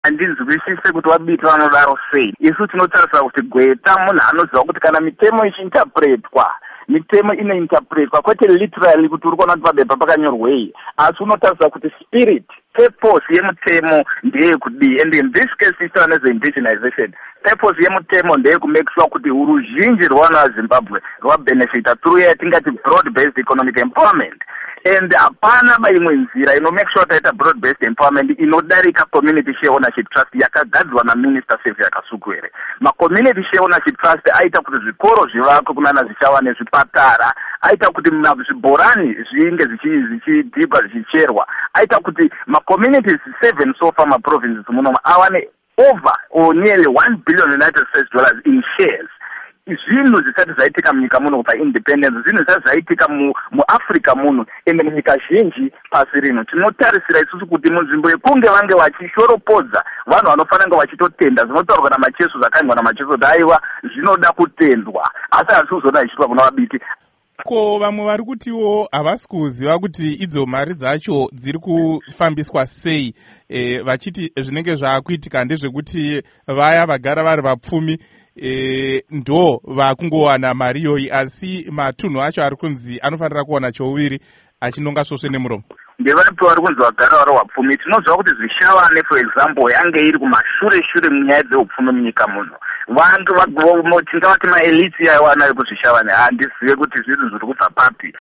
handinzwisise kuti wabiti vanodaro sei. Isu tinotarisira kuti Gweta munhu anoziva kuti kana mitemo ichiinterpretwa, mitemo inointerpretwa kwete literally kuti uri kuona kuti pabepa pakanyorwei, asi unotarisira kuti spirit, purpose yemutemo ndeyekudii. And in this case itaura nezve-indigenization, purpose yemutemo ndeyekumake sure kuti ruzhinji rwevanhu vaZimbabwe rwabenefita through yatingati broad-based economic empowerment. And hapana imwe nzira inomake sure taita broad-based empowerment inodarika community share ownership trust yakagadzirwa naMinister Xavier Kasukuwere. Ma-community share ownership trust aita kuti zvikoro zvivakwe kunana zvichava nezvipatara, aita kuti zvibhorani zvinge zvichidhibwa zvichicherwa, aita kuti ma-communities 7 so far ma-provinces muno awane over or nearly $1 billion United States dollars in shares. Zvinhu zvisati zvaitika munyika muno kupa independence, zvinhu zvisati zvaitika muAfrica muno, ende munyika zhinji pasi rino. Tinotarisira isusu kuti munzvimbo yekunge vange vachishoropodza vanhu vanofanira kunge vachitotenda zvinotaurwa namacheso zvakaingwa namacheso kuti aiwa zvinoda kutendwa, asi hasi kuzoona zvichiitwa kuna vabiti. Ko vamwe vari kutiwo havasi kuziva kuti idzo mari dzacho dziri kufambiswa sei, vachiti zvinenge zvaakuitika ndezvekuti vaya vagara vari vapfumi ndo vakungowana mari iyoyi, asi matunhu acho ari kunzi anofanira kuwana chouviri achinonga svosve nemuromo. Ndevaipo vari kunzi vagara vari vapfumi. Tinoziva kuti Zvishavane for example yange iri kumashure munyaya dzeupfumi munyika muno. Tingavati maelite yaiwanayo kuzvishavane, handizive kuti zvinhu zviri kubva papi.